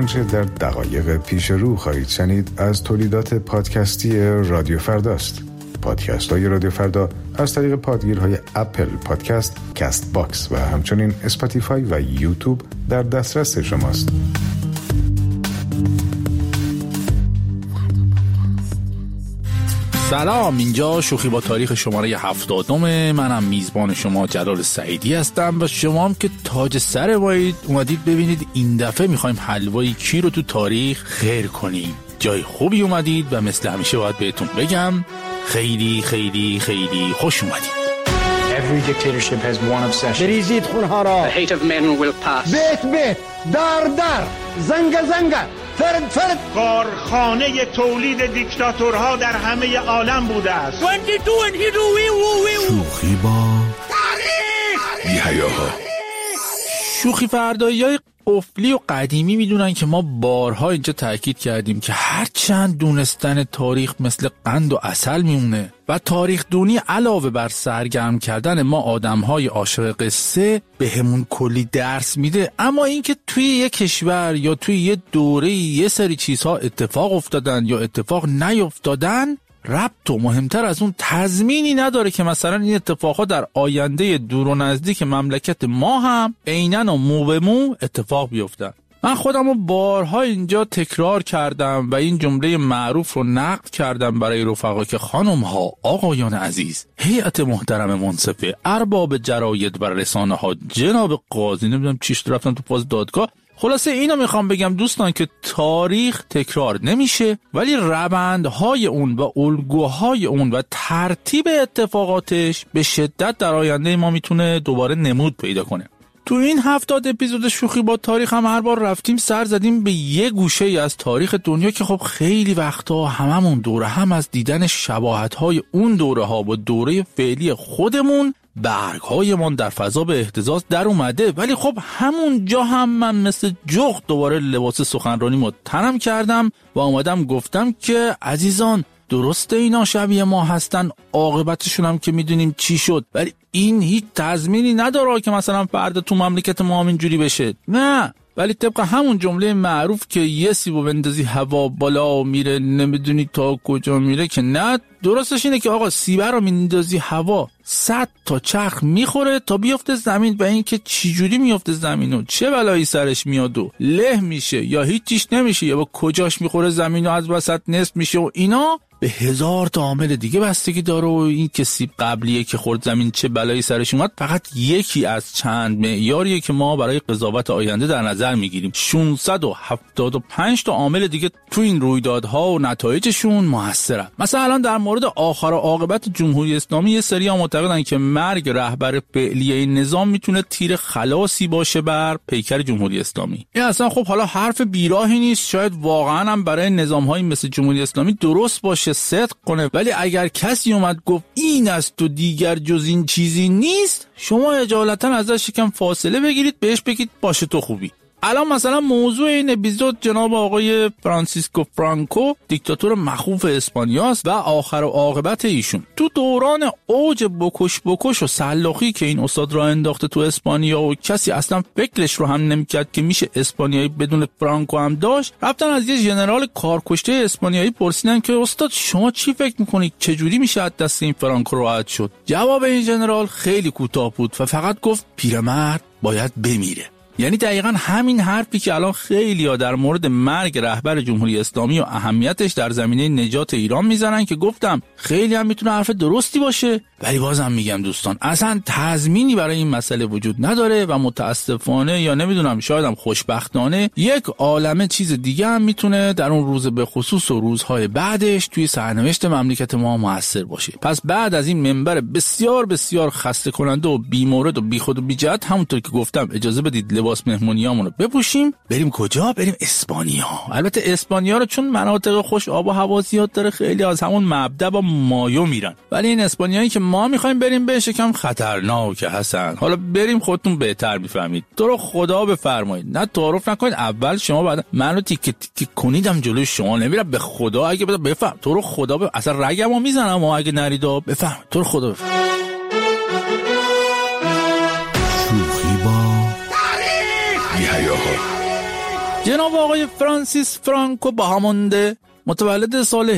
آنچه در دقایق پیش رو خواهید شنید از تولیدات پادکستی رادیو فرداست. پادکست های رادیو فردا از طریق پادگیرهای اپل پادکست، کست باکس و همچنین اسپاتیفای و یوتیوب در دسترس شماست. سلام، اینجا شوخی با تاریخ شماره 70. منم میزبان شما جلال سعیدی هستم و شما هم که تاج سر مایید اومدید ببینید این دفعه میخوایم حلوایی کی رو تو تاریخ خیر کنیم. جای خوبی اومدید و مثل همیشه باید بهتون بگم خیلی خیلی خیلی خوش اومدید. Every dictatorship has one obsession. بریزید خونها را. The hate of men will pass. بیت در زنگ فرد کارخانه تولید دیکتاتورها در همه عالم بوده است. شوخی با تاریخ بی‌حیاها. شوخی فردایی‌های قفلی و قدیمی میدونن که ما بارها اینجا تاکید کردیم که هرچند دونستن تاریخ مثل قند و عسل میمونه و تاریخ دونی علاوه بر سرگرم کردن ما آدمهای عاشق قصه به همون کلی درس میده، اما اینکه توی یک کشور یا توی یه دوره یه سری چیزها اتفاق افتادن یا اتفاق نیفتادن ربط و مهمتر از اون تضمینی نداره که مثلا این اتفاقها در آینده دور و نزدیک مملکت ما هم عیناً و مو به مو اتفاق بیفتن. من خودم رو بارها اینجا تکرار کردم و این جمله معروف رو نقد کردم برای رفقا که خانم ها، آقایان عزیز، هیئت محترم منصفه، ارباب جراید و رسانه ها، جناب قاضی، نمیدونم چیش رفتن تو فاز دادگاه. خلاصه اینو میخوام بگم دوستان که تاریخ تکرار نمیشه، ولی روندهای اون و الگوهای اون و ترتیب اتفاقاتش به شدت در آینده ما میتونه دوباره نمود پیدا کنه. تو این 70 اپیزود شوخی با تاریخ هم هر بار رفتیم سر زدیم به یه گوشه ای از تاریخ دنیا که خب خیلی وقتا هممون دوره هم از دیدن شباهت‌های اون دوره ها با دوره فعلی خودمون برگ‌هایمان در فضا به اهتزاز در اومده، ولی خب همون جا هم من مثل جغد دوباره لباس سخنرانیمو تنم کردم و اومدم گفتم که عزیزان درسته اینا شبیه ما هستن، عاقبتشون هم که میدونیم چی شد، ولی این هیچ تضمینی نداره که مثلا فردا تو مملکت ما هم اینجوری بشه. نه، ولی طبق همون جمله معروف که یه سیبو بندازی هوا بالا میره نمیدونی تا کجا میره، که نه، درستش اینه که آقا سیبه رو میندازی هوا 100 تا چرخ میخوره تا بیفته زمین و این که چی جوری میفته زمین و چه بلایی سرش میاد و له میشه یا هیچیش نمیشه یا با کجاش میخوره زمین و از وسط نصف میشه و اینا به 1000 تا عامل دیگه بستگی داره و این که سیب قبلیه که خورد زمین چه بلایی سرش اومد فقط یکی از چند معیاریه که ما برای قضاوت آینده در نظر میگیریم. 675 تا عامل دیگه تو این رویدادها و نتایجشون موثرن. مثلا الان در مورد آخر و عاقبت جمهوری اسلامی یه سری ها معتقدن که مرگ رهبر فعلی این نظام میتونه تیر خلاصی باشه بر پیکر جمهوری اسلامی. این اصلا خب حالا حرف بیراهی نیست، شاید واقعا هم برای نظام‌های مثل جمهوری اسلامی درست باشه، صدق کنه، ولی اگر کسی اومد گفت این است و دیگر جز این چیزی نیست، شما اجالتا ازش یکم فاصله بگیرید، بهش بگید باشه تو خوبی. الان مثلا موضوع این اپیزود جناب آقای فرانسیسکو فرانکو، دیکتاتور مخوف اسپانیاست و آخر و عاقبت ایشون. تو دوران اوج بکش و سلاخی که این استاد را انداخته تو اسپانیا و کسی اصلا فکرش رو هم نمیکرد که میشه اسپانیایی بدون فرانکو هم داشت، رفتن از یه ژنرال کارکشته اسپانیایی پرسیدن که استاد شما چی فکر میکنید چجوری میشه از دست این فرانکو راحت شد؟ جواب این ژنرال خیلی کوتاه بود و فقط گفت پیرمرد باید بمیره. یعنی دقیقاً همین حرفی که الان خیلی‌ها در مورد مرگ رهبر جمهوری اسلامی و اهمیتش در زمینه نجات ایران میزنن که گفتم خیلی هم میتونه حرف درستی باشه، ولی بازم میگم دوستان اصلا تضمینی برای این مسئله وجود نداره و متاسفانه یا نمیدونم شاید هم خوشبختانه یک عالمه چیز دیگه هم میتونه در اون روز به خصوص و روزهای بعدش توی سرنوشت مملکت ما موثر باشه. پس بعد از این منبر بسیار بسیار خسته کننده و بی‌مورد و بیخود و بی‌جهت، همونطور که گفتم اجازه بدید لباس مهمونیامون رو بپوشیم بریم کجا؟ بریم اسپانیا. البته اسپانیا رو چون مناطق خوش آب و هوا زیاد داره خیلی از همون مبدا با مایو میرن، ولی این اسپانیایی که ما میخوایم بریم بهش یکم خطرناکه حسن. حالا بریم خودتون بهتر میفهمید. تو رو خدا بفرمایید، نه تعارف نکنید اول شما بعد منو تیکه تیکه کنیدم جلوی شما نمیرم. به خدا اگه بفهم تو رو خدا اصلا رگمو میزنم و اگه نریدا بفهم تو رو خدا بفهم. شوخی با بی‌حیاها. جناب آقای فرانسیس فرانکو باهامونده متولد سال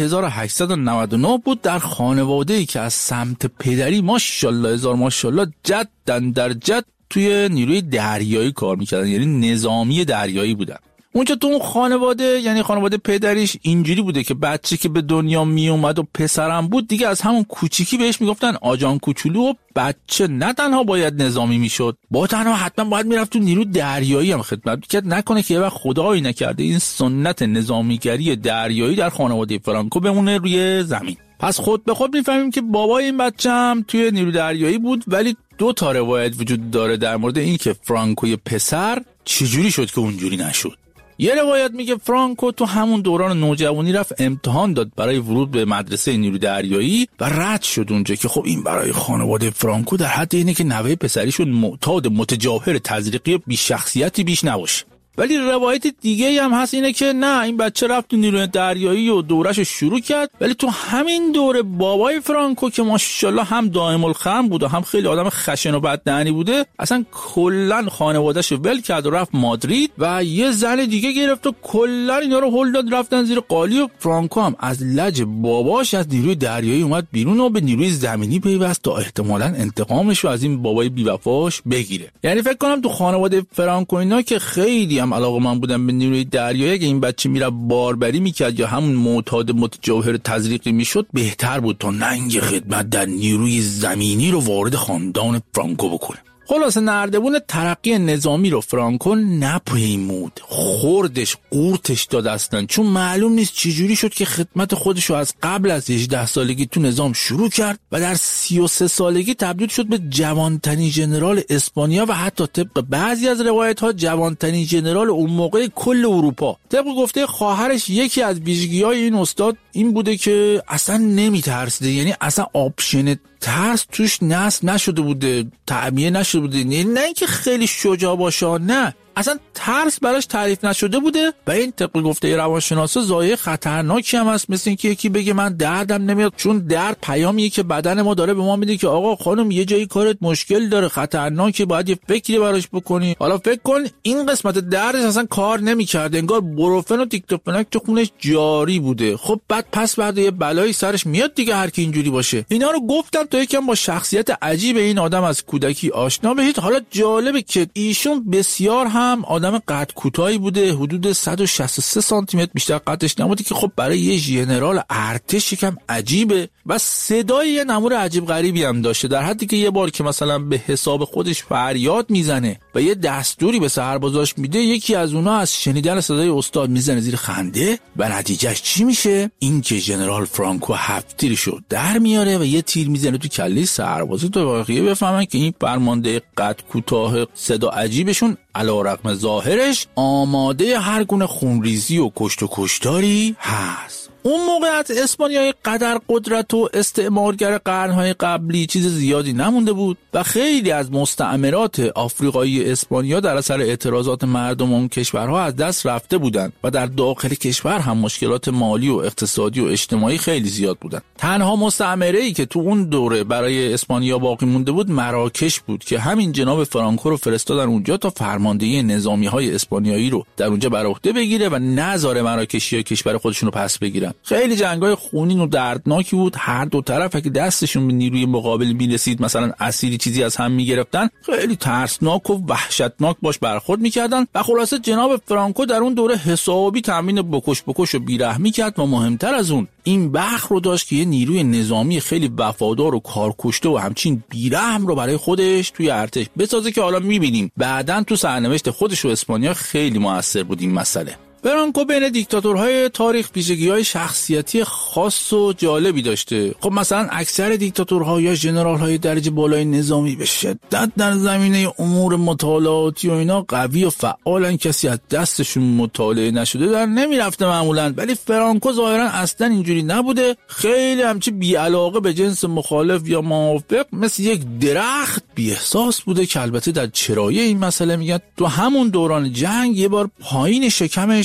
1899 بود. در خانواده‌ای که از سمت پدری ماشاءالله هزار ماشاءالله جدن در جد توی نیروی دریایی کار میکردن، یعنی نظامی دریایی بودن. اونجا تو اون خانواده، یعنی خانواده پدریش اینجوری بوده که بچه که به دنیا می اومد و پسرم بود دیگه از همون کوچیکی بهش میگفتن آجان کوچولو و بچه نه تنها باید نظامی میشد، با تنها حتما باید میرفت تو نیرو دریایی هم خدمت میکرد، نکنه که یه وقت خدایی نکرده این سنت نظامیگری دریایی در خانواده فرانکو بمونه روی زمین. پس خود به خود میفهمیم که بابای این بچه هم توی نیرو دریایی بود. ولی دو تا روایت وجود داره در مورد این که فرانکوی پسر چجوری شد که اونجوری نشد. یه روایت میگه فرانکو تو همون دوران نوجوانی رفت امتحان داد برای ورود به مدرسه نیرو دریایی و رد شد اونجا، که خب این برای خانواده فرانکو در حد اینه که نوه پسریشون معتاد متجاهر تزریقی بی شخصیتی بیش نباشه. ولی روایت دیگه هم هست اینه که نه، این بچه رفت تو نیروی دریایی و دورش شروع کرد، ولی تو همین دوره بابای فرانکو که ماشاءالله هم دائم الخمر بود و هم خیلی آدم خشن و بددهنی بوده، اصلا کلا خانواده‌شو ول کرد و رفت مادرید و یه زن دیگه گرفت و کلا اینا رو هل داد رفتن زیر قالی. و فرانکو هم از لج باباش از نیروی دریایی اومد بیرون و به نیروی زمینی پیوست تا احتمالاً انتقامش رو از این بابای بی‌وفاش بگیره. یعنی فکر کنم تو خانواده فرانکو اینا که خیلی هم علاقه‌مند بودن به نیروی دریایی، اگه این بچه میره باربری میکرد یا همون معتاد متجاهر تزریقی میشد بهتر بود تا ننگ خدمت در نیروی زمینی رو وارد خاندان فرانکو بکنه. خلاصه نردبون ترقی نظامی رو فرانکو نپیمود، خوردش قورتش داد اصلا، چون معلوم نیست چجوری شد که خدمت خودش رو از قبل از 18 سالگی تو نظام شروع کرد و در 33 سالگی تبدیل شد به جوانترین ژنرال اسپانیا و حتی طبق بعضی از روایت‌ها جوانترین ژنرال اون موقع کل اروپا. طبق گفته خواهرش یکی از ویژگی‌های این استاد این بوده که اصلا نمی‌ترسیده، یعنی اصلا آپشن ترس توش نصب نشده بوده، تعبیه نشده بوده، نه اینکه خیلی شجاع باشه، نه اصلا ترس براش تعریف نشده بوده. و این طبق گفته روانشناسا ضایعه خطرناکی هم هست، مثل اینکه یکی بگه من دردم نمیاد، چون درد پیامیه که بدن ما داره به ما میده که آقا خانم یه جایی کارت مشکل داره، خطرناکه، باید یه فکری براش بکنی. حالا فکر کن این قسمت دردش اصلا کار نمیکرده، انگار بروفن و دیکتوفناک تو خونش جاری بوده. خب بعد پس بعد یه بلایی سرش میاد دیگه، هر کی اینجوری باشه. اینا رو گفتم تا یکم با شخصیت عجیب این آدم از کودکی آشنا بشید. حالا جالبه که ایشون بسیار هم آدم قد کوتاهی بوده، حدود 163 سانتی متر بیشتر قدش نبوده، که خب برای یه ژنرال ارتش یکم عجیبه. و صدای یه نمور عجیب غریبی هم داشته، در حدی که یه بار که مثلا به حساب خودش فریاد میزنه و یه دستوری به سربازاش میده، یکی از اونها از شنیدن صدای استاد میزنه زیر خنده و نتیجهش چی میشه؟ این که ژنرال فرانکو 7 تیرشو در میاره و یه تیر میزنه تو کله سربازا تا واقعا بفهمن که این فرمانده قد کوتاه صدا عجیبشون علیرغم ظاهرش آماده هر گونه خونریزی و کشت و کشتاری هست. اون موقع از اسپانیای قدر قدرت و استعمارگر قرنهای قبلی چیز زیادی نمونده بود و خیلی از مستعمرات آفریقایی اسپانیا در اثر اعتراضات مردم اون کشورها از دست رفته بودند و در داخل کشور هم مشکلات مالی و اقتصادی و اجتماعی خیلی زیاد بودند. تنها مستعمره‌ای که تو اون دوره برای اسپانیا باقی مونده بود مراکش بود که همین جناب فرانکو رو فرستادن اونجا تا فرماندهی نظامی‌های اسپانیایی رو در اونجا بر عهده بگیره و نذاره مراکشی‌ها کشور خودشون رو پس بگیرن. خیلی جنگای خونین و دردناکی بود، هر دو طرف که دستشون به نیروی مقابل میرسید مثلا اسیری چیزی از هم میگرفتن، خیلی ترسناک و وحشتناک باش برخورد میکردن. و خلاصه جناب فرانکو در اون دوره حسابی تامین بکش و بیرحمی کرد و مهمتر از اون این بخت رو داشت که یه نیروی نظامی خیلی وفادار و کارکشته و همچین بیرحم رو برای خودش توی ارتش بسازه، که حالا میبینیم بعداً تو سرنوشت خودش و اسپانیا خیلی موثر بود این مسئله. فرانکو بین دیکتاتورهای تاریخ ویژگی‌های شخصیتی خاص و جالبی داشته. خب مثلا اکثر دیکتاتورها یا ژنرال‌های درجه بالای نظامی به شدت در زمینه امور مطالعاتی و اینا قوی و فعالن، کسی از دستشون مطالعه نشده در نمیرفته معمولاً. ولی فرانکو ظاهراً اصلا اینجوری نبوده، خیلی همچی بی‌علاقه به جنس مخالف یا موافق، مثل یک درخت بی‌احساس بوده، که البته در چرایه این مسئله میگن تو همون دوران جنگ یه بار پایین شکمش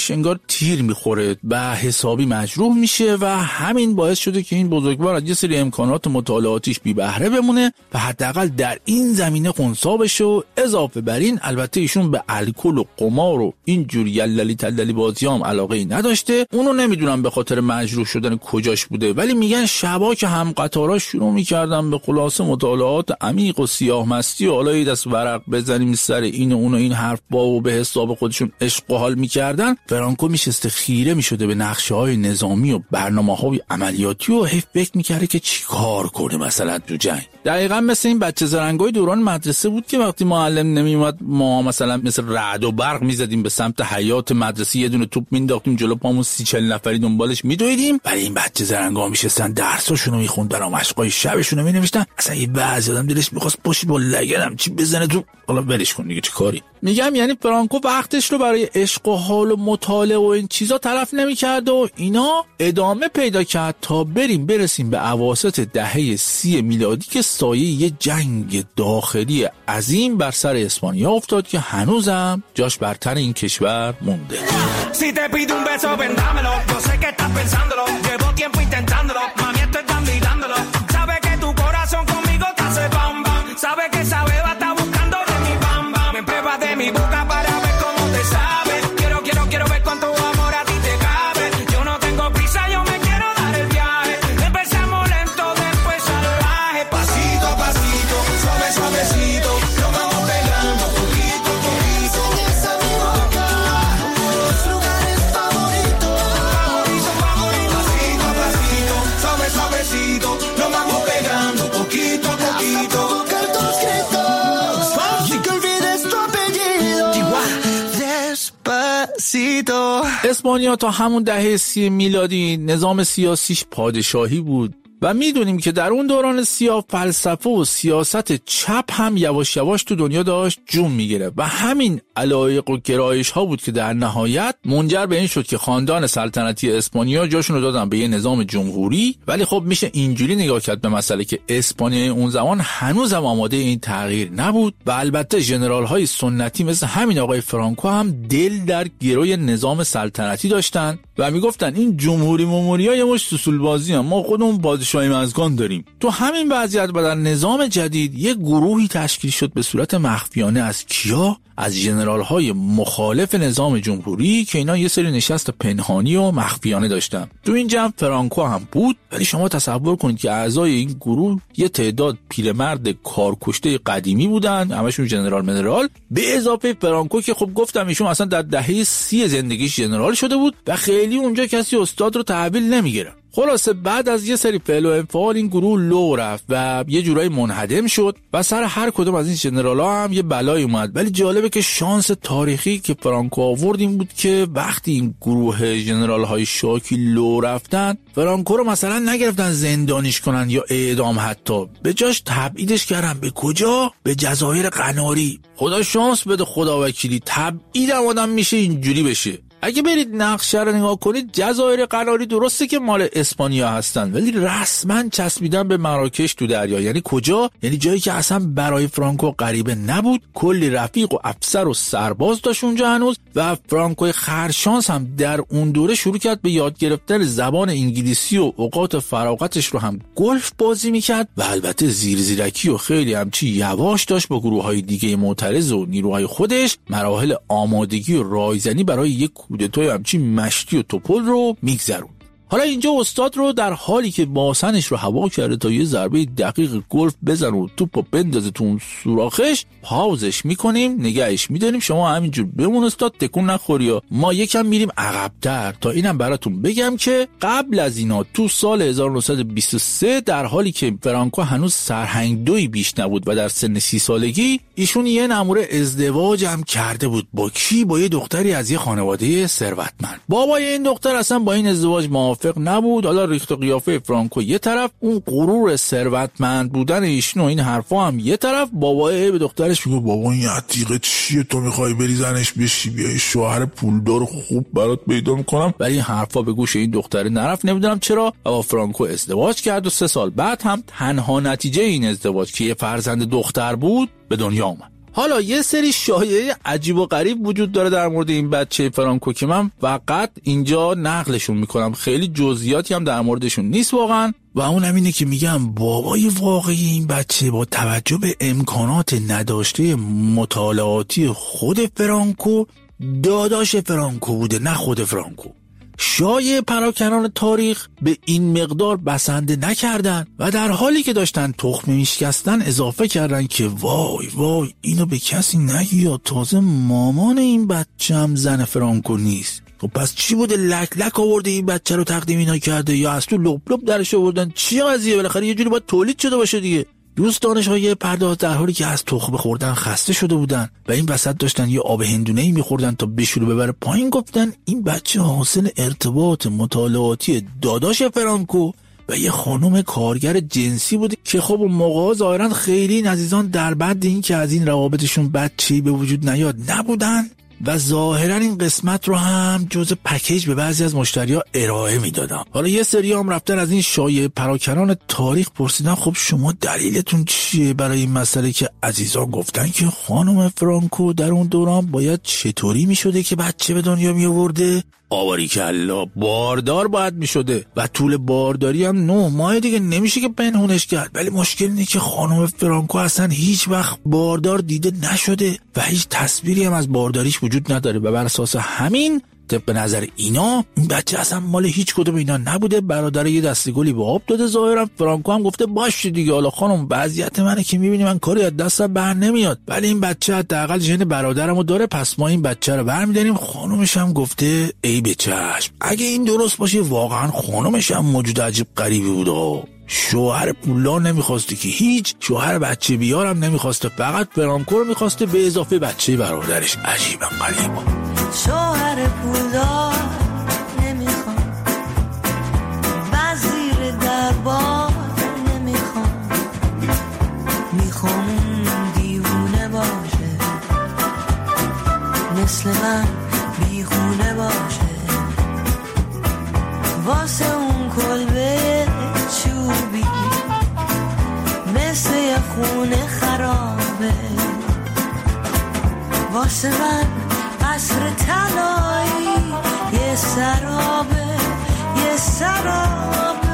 بهش انگار تیر میخوره و حسابی مجروح میشه و همین باعث شده که این بزرگوار از یه سری امکانات مطالعاتیش بی بهره بمونه و حداقل در این زمینه خنثی بشه و اضافه بر این البته ایشون به الکل و قمار و این جور یللی تللی بازی هم علاقه ای نداشته. اونو نمیدونم به خاطر مجروح شدن کجاش بوده، ولی میگن شبا که هم قطارا شروع میکردن به خلاصه مطالعات عمیق و سیاه مستی و حالا دست ورق بزنیم سر این و اون و این حرف با و به حساب خودشون عشق و حال میکردن. فرانکو میشسته خیره میشده به نقشه‌های نظامی و برنامه‌های عملیاتی و حیف فکر میکرده که چی کار کنه مثلا تو جنگ. دقیقاً مثل این بچه زرنگای دوران مدرسه بود که وقتی معلم نمیومد ما مثلا مثل رعد و برق میزدیم به سمت حیاط مدرسه، یه دونه توپ مینداختیم جلو پامون 30-40 نفری دنبالش میدویدیم. ولی این بچه زرنگا میشستن درساشونو میخوندن و مشقای شبشونو مینوشتن. اصلا یه بعضی آدم دلش میخواست پشت با لگدم چی بزنه تو، حالا ولش کن دیگه چه کاری. میگم یعنی فرانکو وقتش رو برای عشق و حال و مطالعه و این چیزا تلف نمی‌کرد و اینا ادامه پیدا کرد تا برسیم به اواسط دهه 30 میلادی که سایه یه جنگ داخلی عظیم بر سر اسپانیا افتاد که هنوزم جاش بر تن این کشور مونده. اسپانیا تا همون دهه 30 میلادی نظام سیاسیش پادشاهی بود و میدونیم که در اون دوران سیاه فلسفه و سیاست چپ هم یواش یواش تو دنیا داشت جون میگیره و همین علایق و گرایش ها بود که در نهایت منجر به این شد که خاندان سلطنتی اسپانیا جاشون رو دادن به یه نظام جمهوری. ولی خب میشه اینجوری نگاه کرد به مسئله که اسپانیا اون زمان هنوزم آماده این تغییر نبود و البته ژنرال های سنتی مثل همین آقای فرانکو هم دل در گروی نظام سلطنتی داشتن و میگفتن این جمهوری مموریا یه مش سوسول بازی هم، ما خودمون پادشاهی مزگان داریم. تو همین وضعیت و در نظام جدید یه گروهی تشکیل شد به صورت مخفیانه از کیا؟ از ژنرال های مخالف نظام جمهوری که اینا یه سری نشست پنهانی و مخفیانه داشتن. تو این جمع فرانکو هم بود. ولی شما تصور کنید که اعضای این گروه یه تعداد پیرمرد کارکشته قدیمی بودن، همشون ژنرال منرال، به اضافه فرانکو که خب گفتم ایشون اصلا در دهه 30 زندگیش ژنرال شده بود و خیلی اونجا کسی استاد رو تحویل نمیگیره. خلاصه بعد از یه سری فعل و انفعال این گروه لو رفت و یه جورایی منهدم شد و سر هر کدوم از این ژنرال‌ها هم یه بلایی اومد. ولی جالبه که شانس تاریخی که فرانکو آورد این بود که وقتی این گروه ژنرال‌های شاکی لو رفتن، فرانکو رو مثلا نگرفتن زندانیش کنن یا اعدام، حتی به جاش تبعیدش کردن. به کجا؟ به جزایر قناری. خدا شانس بده، خدا وکیلی تبعیدم آدم میشه اینجوری بشه. اگه برید نقشه رو نگاه کنید جزایر قناری درسته که مال اسپانیا هستن ولی رسما چسبیدن به مراکش تو دریا. یعنی کجا؟ یعنی جایی که اصلا برای فرانکو غریبه نبود. کلی رفیق و افسر و سرباز داشت اونجا هنوز و فرانکوی خرشانس هم در اون دوره شروع کرد به یاد گرفتن زبان انگلیسی و اوقات فراغتش رو هم گلف بازی میکرد و البته زیرزیرکی و خیلی همچی یواش داشت با گروه‌های دیگه معترض و نیروهای خودش مراحل آمادگی و رایزنی برای یک کودتای همچی مشتی و توپل رو میگذرون. حالا اینجا استاد رو در حالی که باسنش رو هوا کرده تا یه ضربه دقیق گلف بزن و توپو بندازه تو اون سوراخش، پاوزش میکنیم، نگهش میداریم. شما همینجور بمون استاد، تکون نخوری و ما یکم میریم عقب‌تر تا اینم براتون بگم که قبل از اینا تو سال 1923 در حالی که فرانکو هنوز سرهنگدوی بیش نبود و در سن 30 سالگی ایشون یه نموره ازدواج هم کرده بود. با کی؟ با یه دختری از یه خانواده ثروتمند. بابای این دختر اصلا با این ازدواج موافق نبود. حالا ریخت و قیافه فرانکو یه طرف، اون غرور ثروتمند بودن ایشون و این حرفا هم یه طرف. بابای به دخترش میگه بابا این عتیقه چیه، تو میخوای بری زنش بشی، بیای شوهر پولدار خوب برات پیدا میکنم. ولی این حرفا به گوش این دختره نرفت، نمیدونم چرا. و با فرانکو ازدواج کرد و 3 سال بعد هم تنها نتیجه این ازدواج که یه فرزند دختر بود به دنیا اومد. حالا یه سری شایعه عجیب و غریب وجود داره در مورد این بچه فرانکو که من فقط اینجا نقلشون میکنم، خیلی جزئیاتی هم در موردشون نیست واقعا. و اون هم اینه که میگم بابای واقعی این بچه با توجه به امکانات نداشته مطالعاتی خود فرانکو داداش فرانکو بوده، نه خود فرانکو. شایعه پراکنان تاریخ به این مقدار بسنده نکردن و در حالی که داشتن تخم میشکستن اضافه کردن که وای وای اینو به کسی نگی یا تازه مامان این بچه هم زن فرانکو نیست. خب پس چی بوده؟ لک لک آورده این بچه رو تقدیم اینا کرده یا از تو لپ لپ درش آوردن؟ چی قضیه؟ بالاخره یه جوری باید تولید شده باشه دیگه. دوست دانش‌های پرداز در حالی که از تخم خوردن خسته شده بودن و این وسط داشتن یه آب هندونه‌ای می‌خوردن تا بشوره ببره پایین، گفتن این بچه حاصل ارتباط مطالعاتی داداش فرانکو و یه خانم کارگر جنسی بوده که خب اون موقع ظاهراً خیلی این عزیزان در بند این که از این روابطشون بچه‌ای به وجود نیاد نبودن و ظاهراً این قسمت رو هم جز پکیج به بعضی از مشتری‌ها ارائه میدادن. حالا یه سری هم رفتن از این شایعه پراکنان تاریخ پرسیدن خب شما دلیلتون چیه برای این مسئله که عزیزان گفتن که خانم فرانکو در اون دوران باید چطوری میشده که بچه به دنیا می آورده؟ آباریکلا، باردار باید میشده و طول بارداری هم 9 ماه دیگه نمیشه که پنهونش کرد. ولی مشکل اینه که خانم فرانکو اصلا هیچ وقت باردار دیده نشده و هیچ تصویری هم از بارداریش وجود نداره و بر اساس همین طبق نظر اینا این بچه اصلا مال هیچ کدوم اینا نبوده. برادر یه دسته گلی به آب داده ظاهرا. فرانکو هم گفته باشه دیگه، حالا خانم وضعیت منه که میبینی من کاری از دستم بر نمیاد، ولی این بچه حداقل ژن برادرمو داره پس ما این بچه رو برمیداریم. خانومش هم گفته ای به چشم، اگه این درست باشه واقعا خانومش هم موجود عجیب غریبی بوده. شوهر پولدار نمیخواسته که هیچ، شوهر بچه بیارم نمیخواسته، فقط فرانکو رو میخواسته به اضافه بچه برادرش. عجیبا غریبا. شوهر پولدار نمیخوام، وزیر دربار نمیخوام، میخوام دیوونه باشه مثل من بیخونه باشه، واسه اون کلبه چوبی مثل یه خونه خرابه، واسه من قصر طلایی یه سرابه یه سرابه.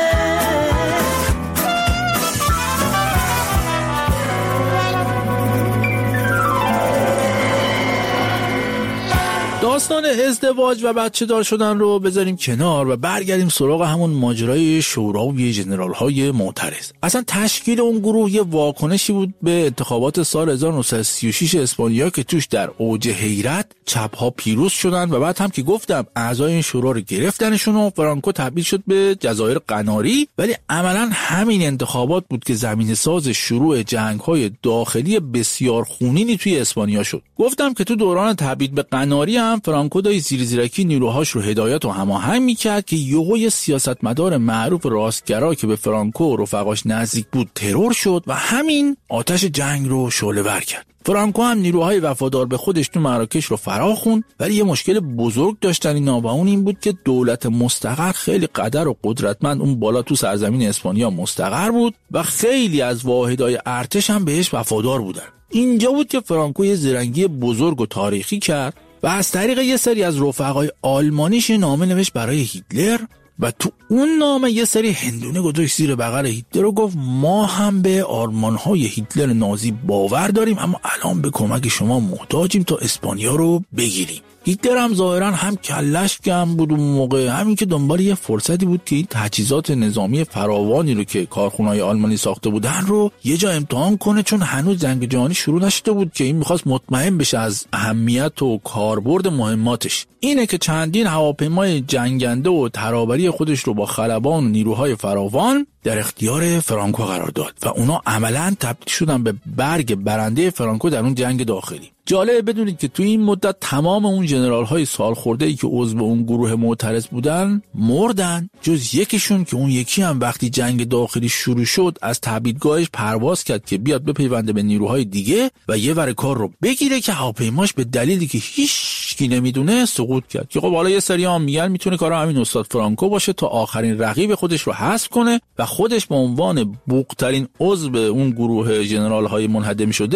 داستان ازدواج و بچه دار شدن رو بذاریم کنار و برگردیم سراغ همون ماجرای شوراوی ژنرال های معترض. اصلا تشکیل اون گروه یه واکنشی بود به انتخابات سال 1936 اسپانیا که توش در اوج حیرت چپ ها پیروز شدن و بعد هم که گفتم اعضای این شورا رو گرفتنشون و فرانکو تبدیل شد به جزایر قناری. ولی عملا همین انتخابات بود که زمینه ساز شروع جنگ های داخلی بسیار خونینی توی اسپانیا شد. گفتم که تو دوران تبعید به قناری هم فرانکو دای زیرزیرکی نیروهاش رو هدایت و هماهنگ میکرد که یهو سیاستمدار معروف راستگرا که به فرانکو و رفقاش نزدیک بود ترور شد و همین آتش جنگ رو شعله‌ور کرد. فرانکو هم نیروهای وفادار به خودش تو مراکش رو فرا خوند، ولی یه مشکل بزرگ داشتن اینا و اون این بود که دولت مستقر خیلی قدر و قدرتمند اون بالا تو سرزمین اسپانیا مستقر بود و خیلی از واحدهای ارتش هم بهش وفادار بودن. اینجا بود که فرانکو یه زرنگی بزرگ و تاریخی کرد و از طریق یه سری از رفقای آلمانیش نامه نوشت برای هیتلر و تو اون نامه یه سری هندونه گذاشت زیر بغل هیتلر و گفت ما هم به آرمانهای هیتلر نازی باور داریم، اما الان به کمک شما محتاجیم تا اسپانیا رو بگیریم. هیتلر هم ظاهرا هم کلش گرم بود اون موقع، همین که دنبال یه فرصتی بود که این تجهیزات نظامی فراوانی رو که کارخونه‌های آلمانی ساخته بودن رو یه جا امتحان کنه، چون هنوز جنگ جهانی شروع نشده بود که این می‌خواست مطمئن بشه از اهمیت و کاربرد مهماتش. اینه که چندین هواپیمای جنگنده و ترابری خودش رو با خلبان و نیروهای فراوان در اختیار فرانکو قرار داد و اونا عملاً تبدیل شدن به برگ برنده فرانکو در اون جنگ داخلی. جالبه بدونید که توی این مدت تمام اون ژنرال‌های سالخورده‌ای که عضو اون گروه معترض بودن مردن، جز یکیشون که اون یکی هم وقتی جنگ داخلی شروع شد از تبعیدگاهش پرواز کرد که بیاد بپیونده به نیروهای دیگه و یه ور کار رو بگیره که هواپیماش به دلیلی که هیچکی نمیدونه سقوط کرد. که خب حالا یه سری هم میگن میتونه کار همین استاد فرانکو باشه تا آخرین رقیب خودش رو حذف کنه و خودش به عنوان بوق‌ترین عضو اون گروه ژنرال‌های منهدم شده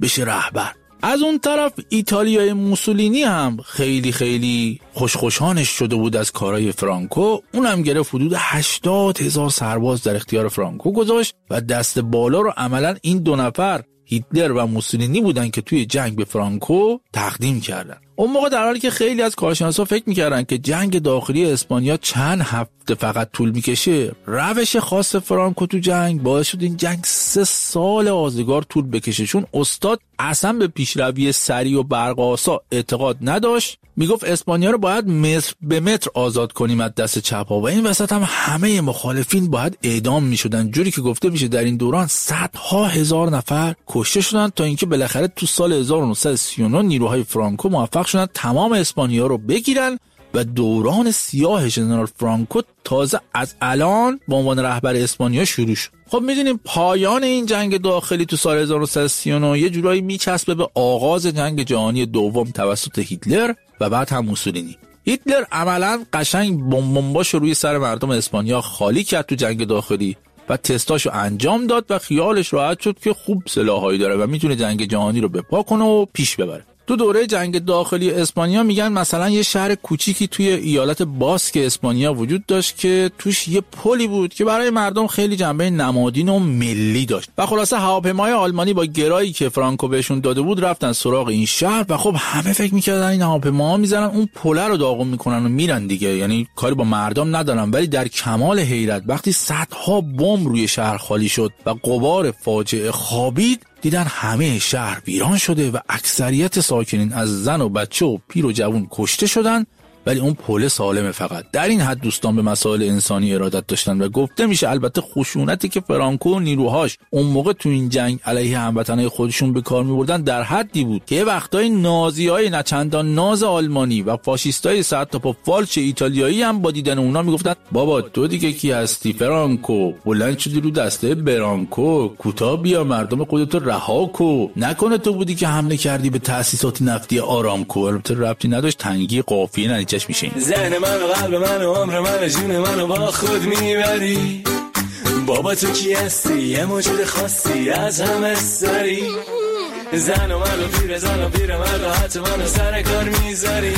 بشه رهبر. از اون طرف ایتالیای موسولینی هم خیلی خیلی خوشخوشانش شده بود از کارهای فرانکو. اونم گرفت حدود 80,000 سرباز در اختیار فرانکو گذاشت و دست بالا رو عملاً این دو نفر هیتلر و موسولینی بودن که توی جنگ به فرانکو تقدیم کردن. اون موقع در حالی که خیلی از کارشناسا فکر می‌کردن که جنگ داخلی اسپانیا چند هفته فقط طول می‌کشه، روش خاص فرانکو تو جنگ باعث شد این جنگ 3 سال آزگار طول بکشه، چون استاد اصلا به پیشروی سریع و برق‌آسا اعتقاد نداشت. میگفت اسپانیا رو باید متر به متر آزاد کنیم از دست چپ‌ها و این وسط هم همه مخالفین باید اعدام می‌شدن. جوری که گفته میشه در این دوران صدها هزار نفر کشته شدن تا اینکه بالاخره تو سال 1939 نیروهای فرانکو موفق شدن تمام اسپانیا رو بگیرن و دوران سیاه ژنرال فرانکو تازه از الان به عنوان رهبر اسپانیا شروع شد. خب میدونیم پایان این جنگ داخلی تو سال 1939 یه جورایی میچسبه به آغاز جنگ جهانی دوم توسط هیتلر و بعد هم موسولینی. هیتلر عملاً قشنگ بمباشو روی سر مردم اسپانیا خالی کرد تو جنگ داخلی و تستاشو انجام داد و خیالش راحت شد که خوب سلاحایی داره و میتونه جنگ جهانی رو بپا کنه و پیش ببره. تو دوره جنگ داخلی اسپانیا میگن مثلا یه شهر کوچیکی توی ایالت باسک اسپانیا وجود داشت که توش یه پلی بود که برای مردم خیلی جنبه نمادین و ملی داشت و خلاصه هواپیمای آلمانی با گرایی که فرانکو بهشون داده بود رفتن سراغ این شهر و خب همه فکر میکردن این هواپیماها میزنن اون پله رو داغون میکنن و میرن دیگه، یعنی کاری با مردم ندارن. ولی در کمال حیرت وقتی صدها بمب روی شهر خالی شد و غبار فاجعه خوابید، دیدن همه شهر ویران شده و اکثریت ساکنین از زن و بچه و پیر و جوان کشته شدن، ولی اون پل سالمه. فقط در این حد دوستان به مسائل انسانی ارادت داشتن و گفته میشه البته خشونتی که فرانکو و نیروهاش اون موقع تو این جنگ علیه هموطنای خودشون به کار میبردن در حدی بود که یه وقتای نازیای نچندان ناز آلمانی و فاشیستای صد تا پا فالچ ایتالیایی هم با دیدن اونا میگفتن بابا تو دیگه کی هستی فرانکو؟ بلند شدی رو دسته برانکو، کوتاه بیا مردم خودتو رها کو، نکنه تو بودی که حمله کردی به تأسیسات نفتی آرامکو. البته ربطی نداشت، تنگی قافیه نتیجهش میشه. ذهن من و قلب من و عمر من و جون منو با خود میبری، بابا تو کی هستی؟ یه موجود خاصی از همه سری، زن و من و پیر زن و پیر من و حتی من و سر کار میذاری،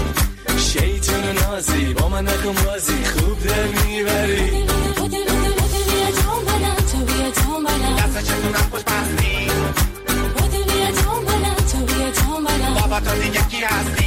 شیطون و نازی با من نکن بازی خوب در میبری. دسته چطورم خوش پسنی بابا تو دیگه کی هستی؟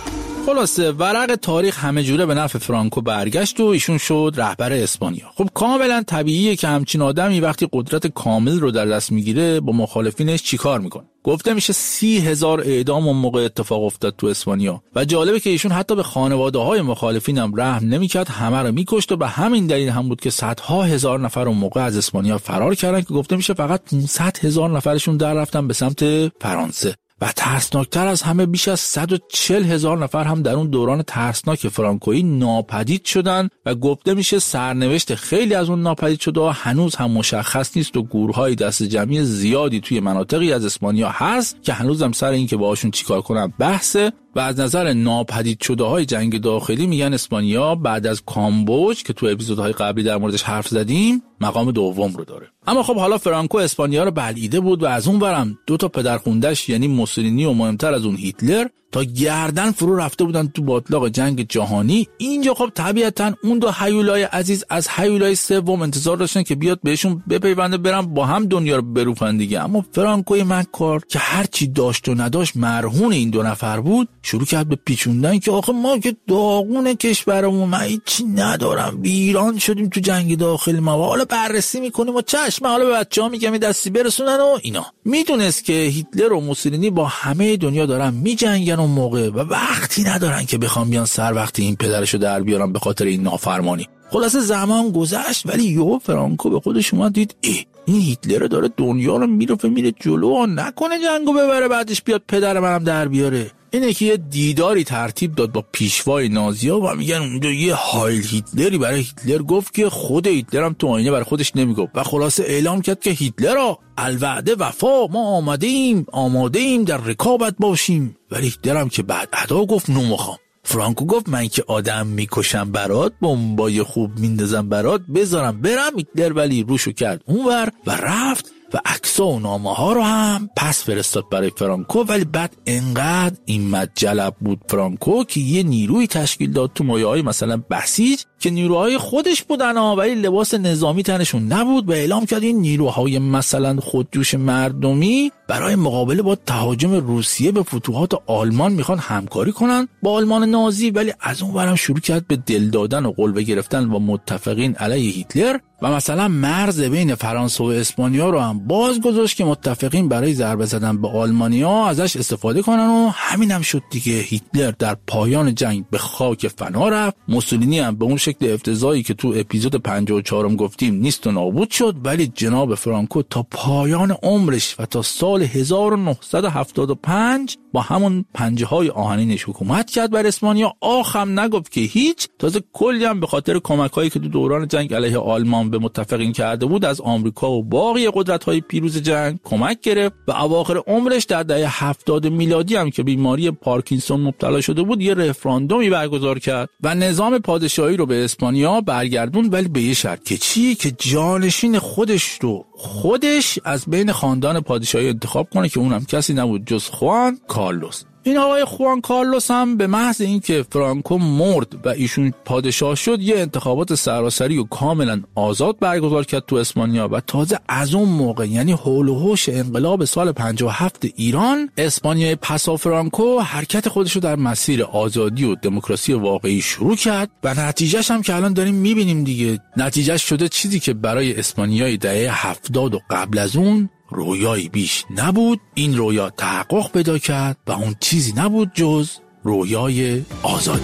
خلاصه ورق تاریخ همه جوره به نفع فرانکو برگشت و ایشون شد رهبر اسپانیا. خب کاملا طبیعیه که همچین آدمی وقتی قدرت کامل رو در دست میگیره با مخالفینش چیکار میکنه. گفته میشه 30,000 اعدام اون موقع اتفاق افتاد تو اسپانیا و جالبه که ایشون حتی به خانواده‌های مخالفین هم رحم نمیکرد، همه رو میکشت و به همین دلیل هم بود که صدها هزار نفر اون موقع از اسپانیا فرار کردن که گفته میشه فقط 500,000 نفرشون در رفتن به سمت فرانسه. و ترسناکتر از همه بیش از 140,000 نفر هم در اون دوران ترسناک فرانکویی ناپدید شدن و گفته میشه سرنوشت خیلی از اون ناپدید شده هنوز هم مشخص نیست و گورهای دست جمعی زیادی توی مناطقی از اسپانیا هست که هنوز هم سر این که باهاشون چیکار کنن بحثه. و از نظر ناپدید شده های جنگ داخلی میگن اسپانیا بعد از کامبوج که تو اپیزودهای قبلی در موردش حرف زدیم مقام دوم رو داره. اما خب حالا فرانکو اسپانیا رو بلعیده بود و از اون ورم 2 تا پدرخونده‌اش یعنی موسولینی و مهمتر از اون هیتلر تا گردن فرو رفته بودن تو باطلاق جنگ جهانی. اینجا خب طبیعتاً اون 2 هیولای عزیز از هیولای سوم انتظار داشتن که بیاد بهشون بپیونده برن با هم دنیا رو بروفن دیگه. اما فرانکوی مکار که هر چی داشت و نداشت مرهون این 2 نفر بود شروع کرد به پیچوندن که آخه ما که داغون کشورمون، من هیچی ندارم، ویران شدیم تو جنگ داخلی، ما حالا بررسی میکنیم و چشم حالا به بچه‌ها میگم دستی برسونن و اینا. میدونست که هیتلر و موسولینی با همه دنیا دارن میجنگن اون موقع و وقتی ندارن که بخوام بیان سر وقت این پدرشو در بیارن به خاطر این نافرمانی. خلاصه زمان گذشت ولی یهو فرانکو به خودش اومد دید این هیتلر داره دنیا رو میره جلو، نکنه جنگو ببره بعدش بیاد پدر منم در بیاره. اینه که یه دیداری ترتیب داد با پیشوای نازی‌ها و میگن اونجا یه هایل هیتلری برای هیتلر گفت که خود هیتلر هم تو آینه برای خودش نمیگفت و خلاصه اعلام کرد که هیتلر الوعده وفا، ما آماده ایم در رکابت باشیم. ولی هیتلر هم که بعد ادا گفت نمیخوام. فرانکو گفت من که آدم میکشم برات، بمبای خوب میندازم برات، بذارم برم. هیتلر ولی روشو کرد اونور و رفت و عکس‌ها و نامه‌ها رو هم پس فرستاد برای فرانکو. ولی بعد انقدر این مجلب بود فرانکو که یه نیروی تشکیل داد تو مایه‌های مثلا بسیج که نیروهای خودش بودن ولی لباس نظامی تنشون نبود و اعلام کرد این نیروهای مثلا خودجوش مردمی برای مقابله با تهاجم روسیه به فتوحات آلمان میخوان همکاری کنن با آلمان نازی. ولی از اون ورم شروع کرد به دل دادن و قلب گرفتن با متفقین علیه هیتلر و مثلا مرز بین فرانسه و اسپانیا رو هم باز گذاشت که متفقین برای ضربه زدن به آلمانیا ازش استفاده کنن و همین هم شد دیگه. هیتلر در پایان جنگ به خاک فنا رفت. موسولینی هم به اون شکل افتضاحی که تو اپیزود 54 گفتیم نیست و نابود شد. ولی جناب فرانکو تا پایان عمرش و تا سال 1975 با همون پنجه‌های آهنینش حکومت کرد بر اسپانیا. آخم نگفت که هیچ، تازه کلی هم به خاطر کمک‌هایی که تو دوران جنگ علیه آلمان به متفقین کرده بود از آمریکا و باقی قدرت‌های پیروز جنگ کمک گرفت و اواخر عمرش در دهه 70 میلادی هم که بیماری پارکینسون مبتلا شده بود یه رفراندومی برگزار کرد و نظام پادشاهی رو به اسپانیا برگردوند، ولی به یه شرط که چی؟ که جانشین خودش از بین خاندان پادشاهی انتخاب کنه که اونم کسی نبود جز خوان کارلوس. این آقای خوان کارلوس هم به محض اینکه فرانکو مرد و ایشون پادشاه شد یه انتخابات سراسری و کاملا آزاد برگزار کرد تو اسپانیا و تازه از اون موقع یعنی حول و حوش انقلاب سال 57 ایران، اسپانیای پسا فرانکو حرکت خودش رو در مسیر آزادی و دموکراسی واقعی شروع کرد و نتیجهش هم که الان داریم میبینیم دیگه. نتیجهش شده چیزی که برای اسپانیای دهه 70 و قبل از اون رویایی بیش نبود. این رویا تحقق پیدا کرد و اون چیزی نبود جز رویای آزادی.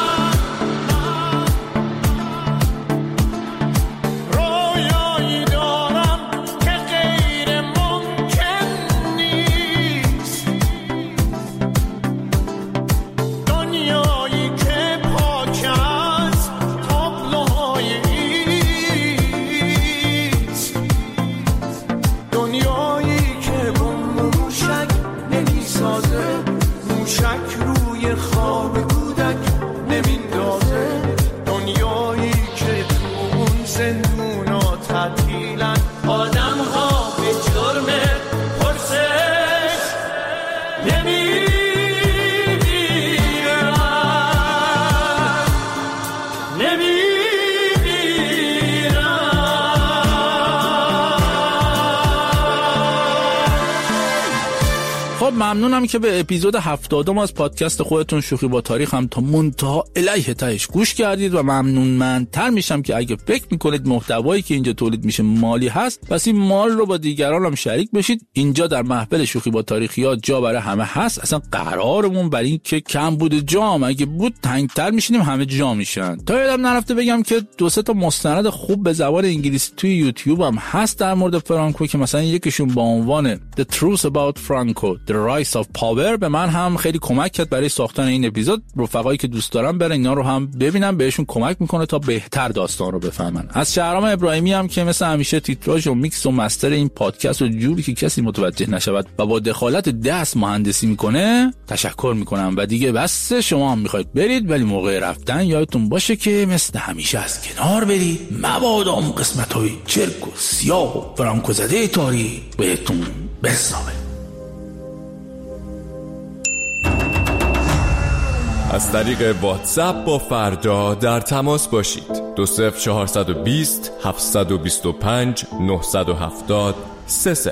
ممنونم که به اپیزود 70 از پادکست خودتون شوخی با تاریخ هم تا منتها الیه تهش گوش کردید و ممنونمندتر میشم که اگه فکر میکنید محتوایی که اینجا تولید میشه مالی هست پس این مال رو با دیگران هم شریک بشید. اینجا در محفل شوخی با تاریخیات جا برای همه هست. اصلا قرارمون بر این که کم بود جام، اگه بود تنگتر میشینیم همه جا میشن. تا یادم نرفته بگم که 2-3 تا مستند خوب به زبان انگلیسی توی یوتیوب هم هست در مورد فرانکو که مثلا یکیشون با عنوان The Truth About Franco The Rise of Power به من هم خیلی کمک کرد برای ساختن این اپیزود. رفقایی که دوست دارم برن اینا رو هم ببینم، بهشون کمک میکنه تا بهتر داستان رو بفهمن. از شهرام ابراهیمی هم که مثل همیشه تیتراژ و میکس و مستر این پادکست رو جوری که کسی متوجه نشود و با دخالت دست مهندسی میکنه تشکر میکنم. و دیگه بس شما هم میخواید برید ولی موقع رفتن یادتون باشه که مثل همیشه از کنار برید، مبادا اون قسمت‌های چرک و سیاه و فرانکو زده تاریخ بهتون بسابه. از طریق واتساپ با فردا در تماس باشید. 20420 725 970 30.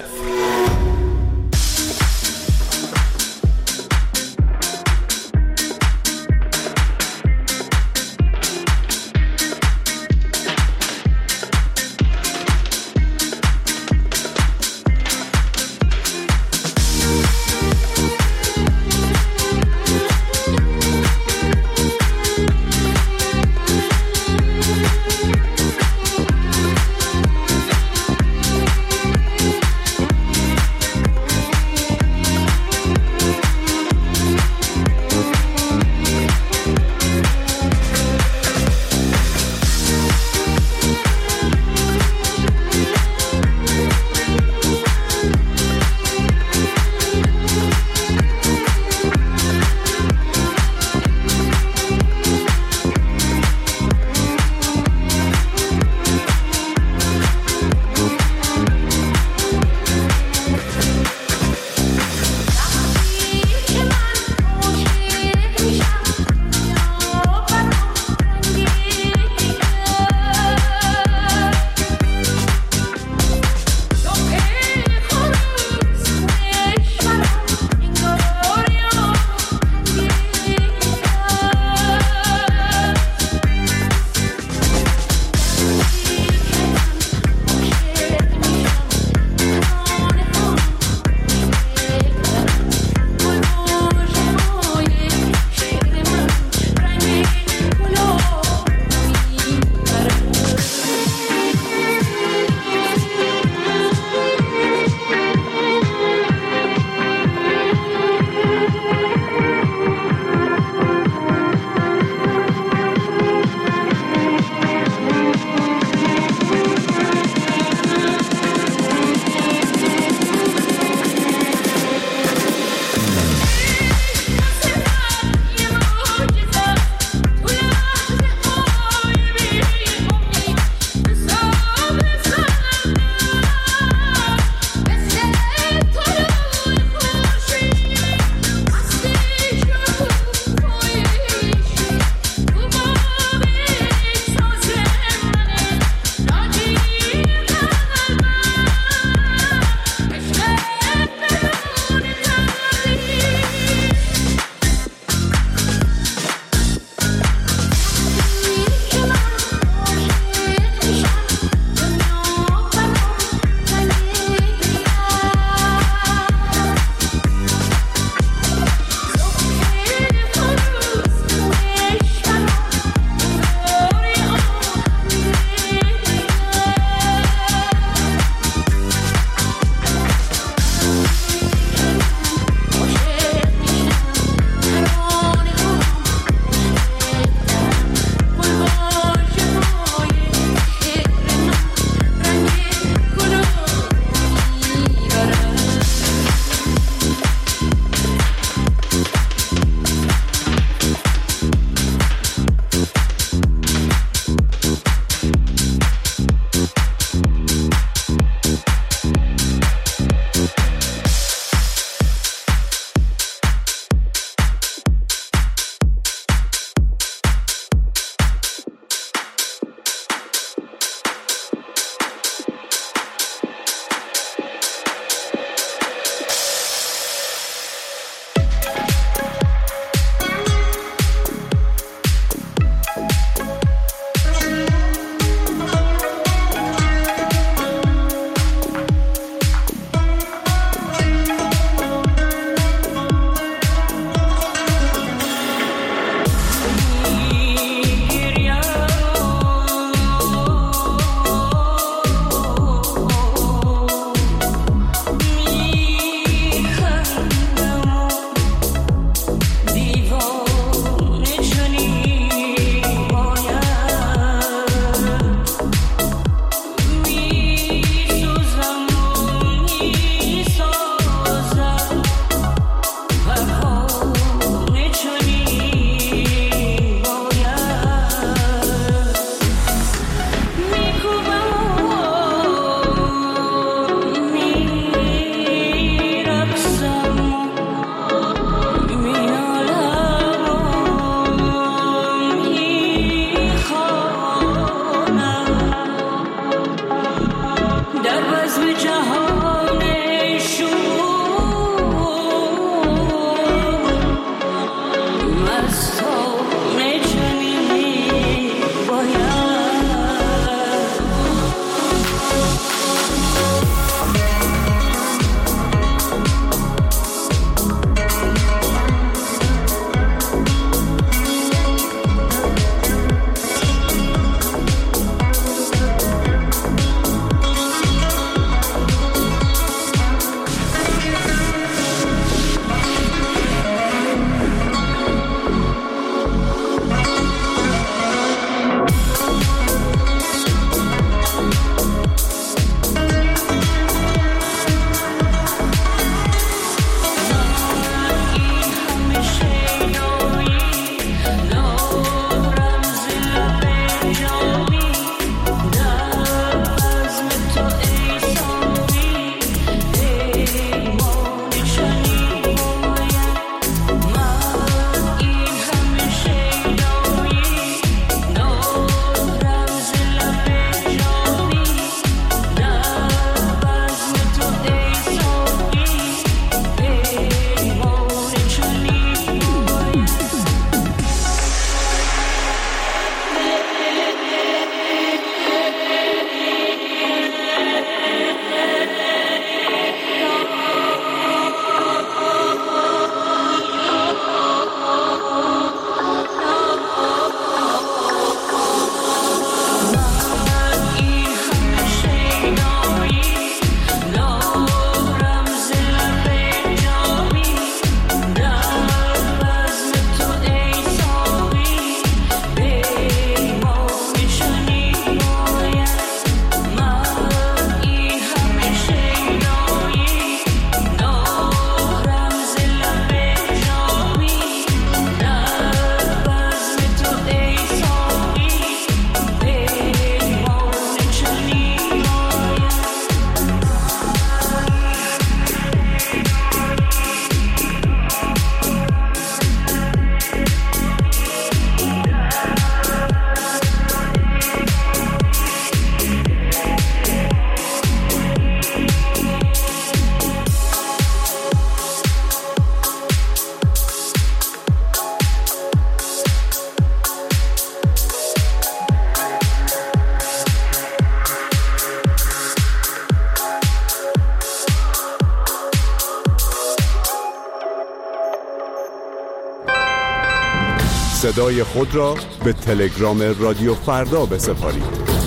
صدای خود را به تلگرام رادیو فردا بسپارید.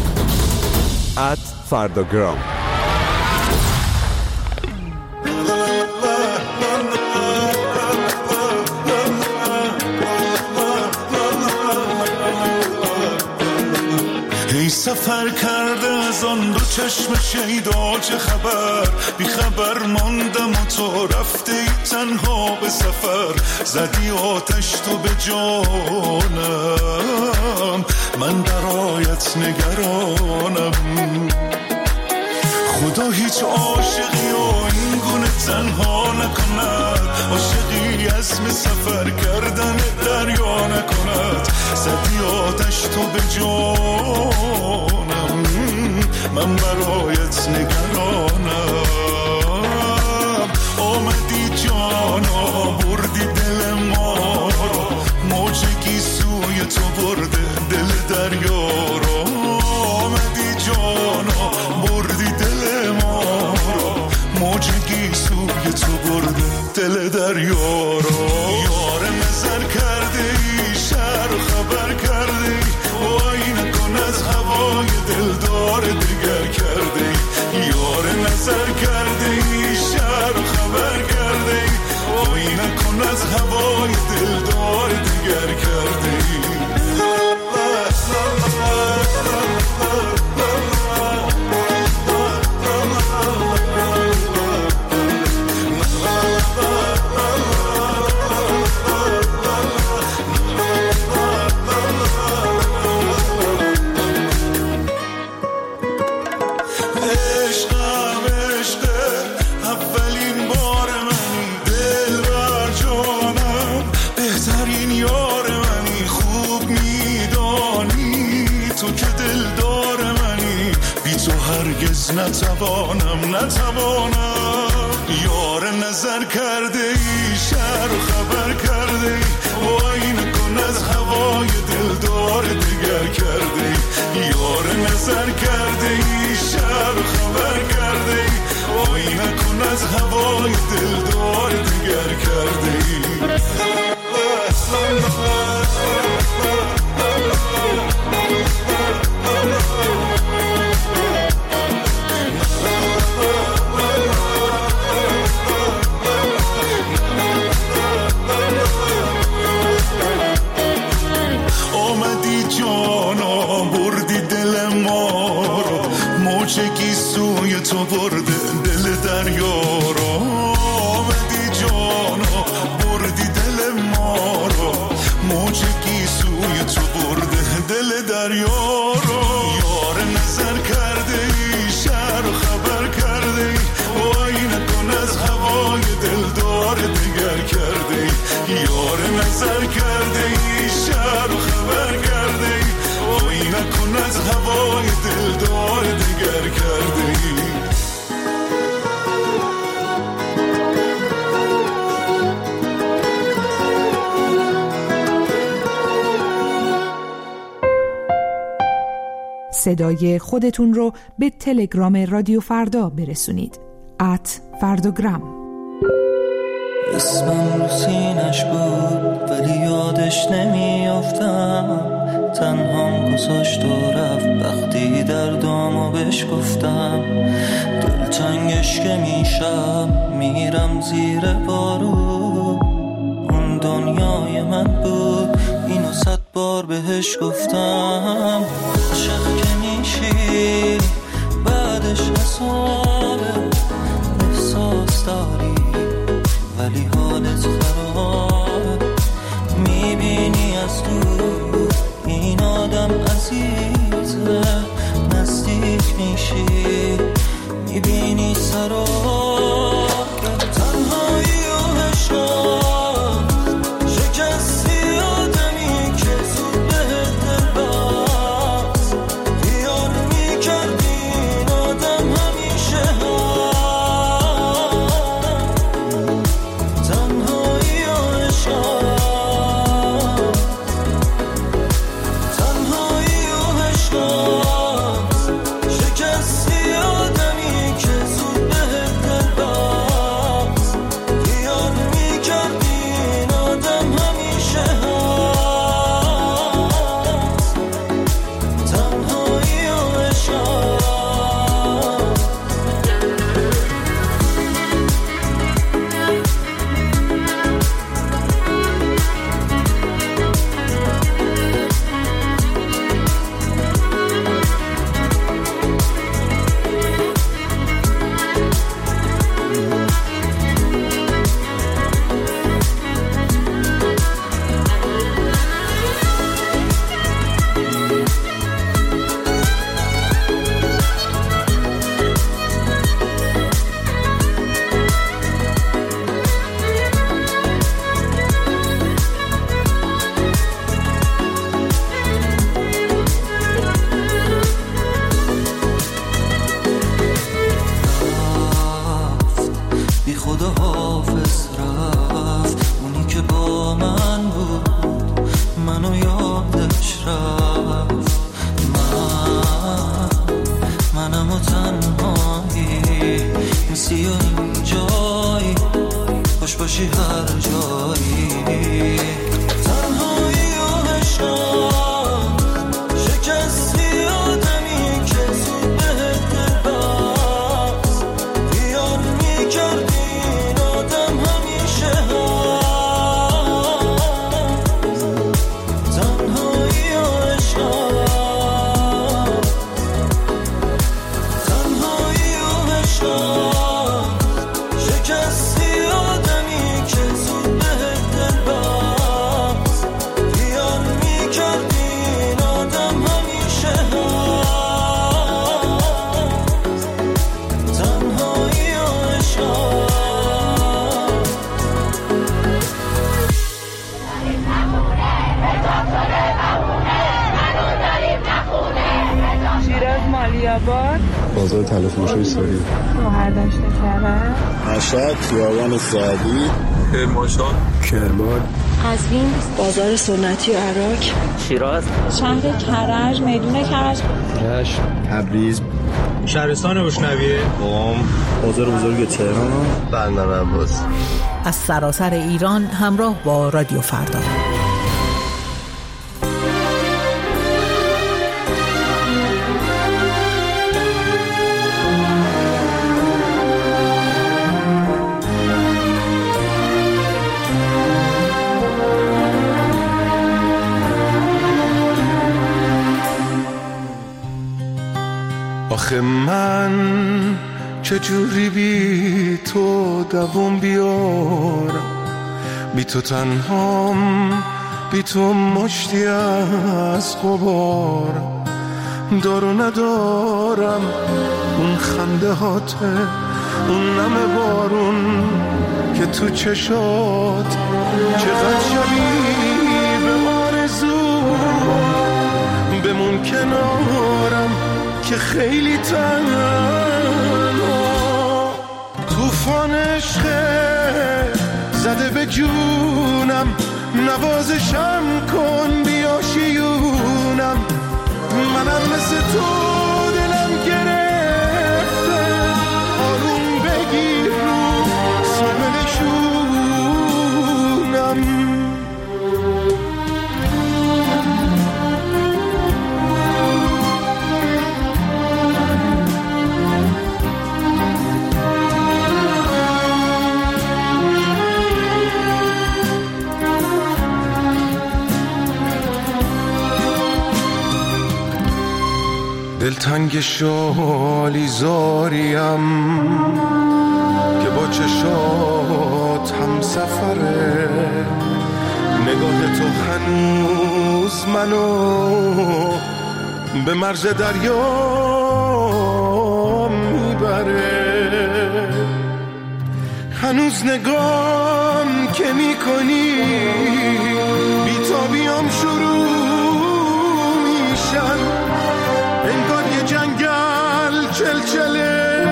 @فرداگرام. سفر کرده از آن دو چشم شیدا چه خبر، بی خبر ماندم و تو رفته ای تنها به سفر، زدی آتش تو به جانم، من برایت نگرانم. خدا هیچ عاشقی و این گونه تنها نکند، عاشقی عزم سفر کردن دریا نکند، زدی آتش تو به جانم، من برایت نگرانم. آمدی جانا بردی دل ما رو، موجگی سوی تو برده دل دریا رو. آمدی جانا بردی دل ما رو، موجگی سوی تو برده دل دریا رو. یار نظر کرده ای شهر و خبر کرده ای، وای نکن از هوای دلدار دیگر کرده ای. یار نظر کرده ای شهر و خبر کرده ای، وای نکن از هوای دلدار دیگر کرده ای. نتوانم. یار نظر کرده ای شهر و خبر کرده ای، وای نکن از هوای دلدار دیگر کرده ای. یار نظر کرده ای شهر و خبر کرده ای، وای نکن از هوای دلدار دیگر کرده ای. تو برده دل دریا رو. آمدی جانا بردی دل ما رو، موجگی سوی تو برده دل دریا رو. یار نظر کرده ای شهر و خبر کرده ای، وای نکن از هوای دلدار دیگر کرده ای. یار نظر کرده ای شهر و خبر کرده ای، وای نکن از هوای دلدار دیگر کرده ای. صدای خودتون رو به تلگرام رادیو فردا برسونید. @فرداگرام. اسمم رو سینش بود ولی یادش نمیافتم، تنهام گذاشت و رفت وقتی دردامو بهش گفتم. دلتنگش که میشم میرم زیر بارو، اون دنیای من بود اینو 100 بار بهش گفتم. عاشق که میشی بعدش حسابه، احساس داری ولی حالت خراب، میبینی از دور این آدم عزیزه، نزدیک میشی میبینی سراب. تنهایی و عشق شکستی آدمی که زود بهت دل بست، دیار میکردی این آدم همیشه تنهایی و عشق، تنهایی و عشق شکستی آدمی که زود بهت غم و تنهایی نیستی و این جایی خوش باشی هر جایی تنهایی و عشقم شکستی آدمی که زود بهت دل بست بیار میکردی این آدم همیشه تنهایی و عشقم تنهایی و عشقم شکستی آدمی که زود بهت دل بست بیار میکردی این آدم همیشه تنهایی و عشقم شیراز مالیاباد بازار تلفروشی ساری مهردشت کرد مشهد خیابان سعدی کرمانشاه کرمان قزوین بازار سنتی و عراق شیراز شهر کرج میدون کرج رشت تبریز شهرستان بشنویه قم بازار بزرگ تهران بندر عباس از سراسر ایران همراه با رادیو فردا. آخه من چجوری بی تو دوام بیارم بی تو تنهام بی تو مشتی از غبارم دارو ندارم اون خنده هاته اون نم بارون که تو چشات چقدر شبیه به آرزو بمون کنارم که خیلی تنها طوفان عشق زده به جونم نوازشم کن بیا شیونم منم مثل تو دلم گرفته آروم بگیر رو سرمنشونم دلتنگ شالی زاریم که با چشات هم سفره نگاه تو هنوز منو به مرز دریا میبره هنوز نگام که میکنی بیتابیام شروع میشن انگار یه جنگل چلچله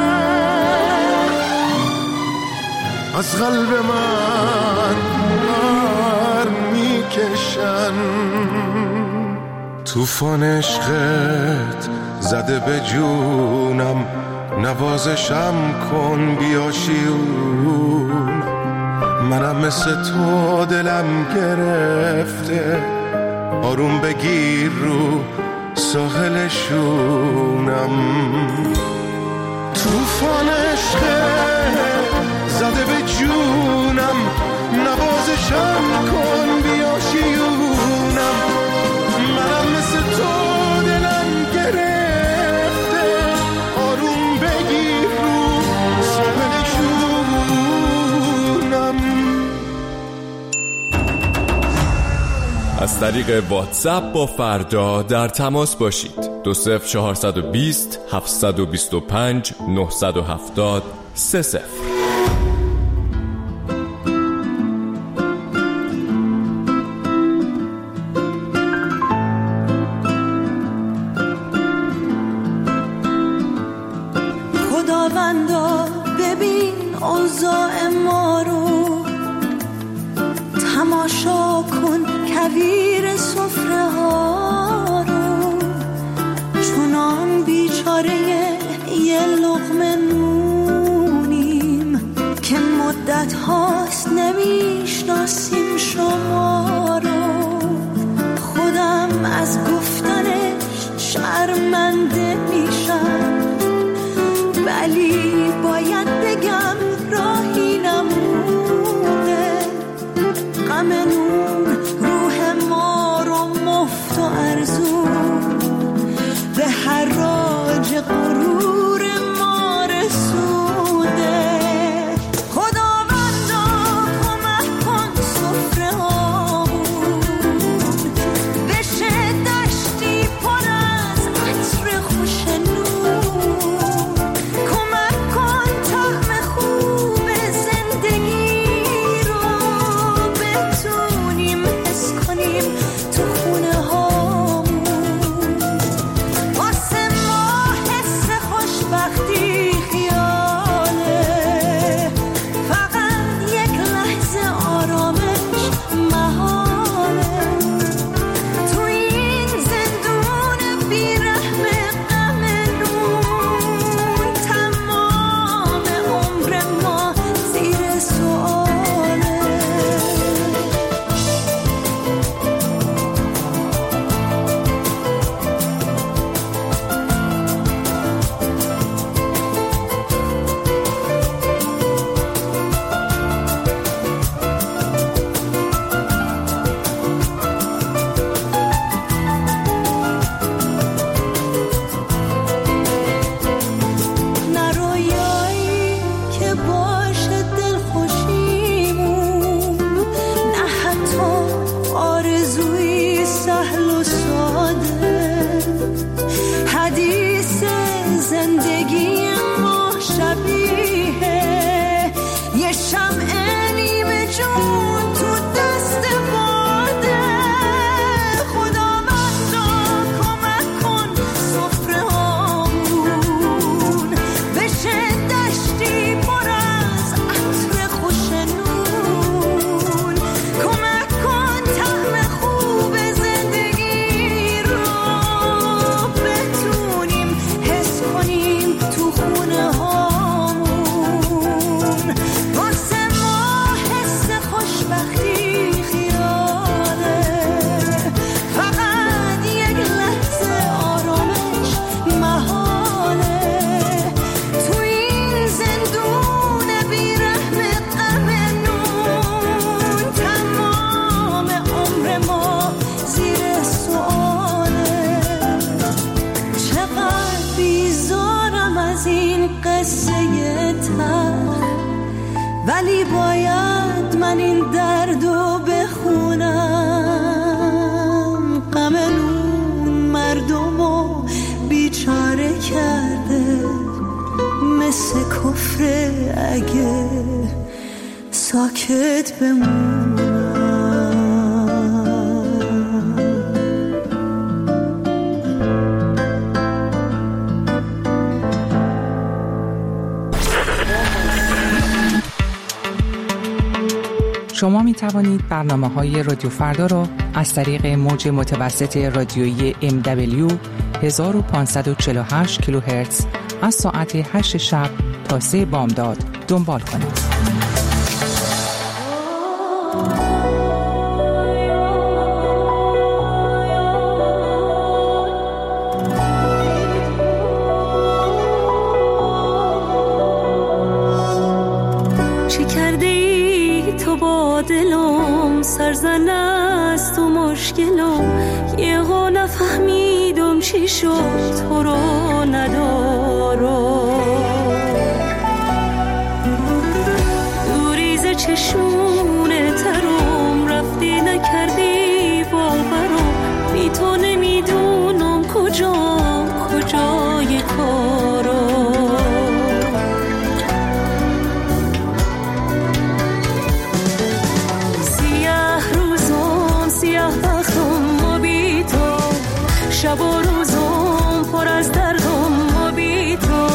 از قلب من نار میکشن طوفان عشقت زده به جونم نوازشم کن بیا شیون منم مثل تو دلم گرفته آروم بگیر رو ساحلشونم طوفان عشق زده به جونم نوازشم کن بیا شیونم منم مثل تو دلم گرفته آروم بگیر رو ساحلشونم از طریق واتساپ با فردا در تماس باشید 20420 725 970 30 خداوندا ببین اوضاع ما رو تماشا کن کویر سفره ها رو چونان بیچاره صدهاست نمیشناسیم شما رو، خودم از گفتنش شرمنده میشم، ولی باید بگم راهی نمونه. غم نون روح ما رو مفت و ارزون به حراج غرور ما رسونده. خداوندا کمک کن سفره هامون بشه دشتی پر از عطر خوش نون. کمک کن طعم خوب زندگی رو بتونیم حس کنیم تو خونه هامون. واسه ما حس خوشبختی خیاله، فقط یک لحظه آرامش محاله. تو این زندون بیرحم غم نون تمام عمر ما زیر سؤاله. نه رویایی که باشه دلخوشیمون، نه حتی آرزوی سهل و ساده. حدیث زندگی ما شبیه یه شمع نیمه جون تو دست باده. خداوندا کمک کن سفره هامون بشه دشتی پر از عطر خوش نون. کمک کن طعم خوب زندگی رو بتونیم حس کنیم تو خونه هامون. واسه ما حس خوشبختی خیاله، فقط یک لحظه آرامش محاله. تو این زندون بیرحم غم نون تمام عمر ما زیر سؤاله. چقدر بیزارم از این قصه تلخ، ولی باید من این دردو بخونم. غم نون مردمو بیچاره کرده، مثل کفر اگه ساکت بمونم. شما می توانید برنامه‌های رادیو فردا را از طریق موج متوسط رادیویی MW 1548 کیلوهرتز از ساعت 8 شب تا 3 بامداد دنبال کنید. چه کرده ای تو با دلم، سرزن است و مشکلم، یه ها نفهمیدم چی شد تو رو ندارم. دوریز چشونه ترم رفتی نکردی باورم، بی تو نمیدونم کجای کارم. شب و روزم پر از دردم و بی تو،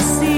هستی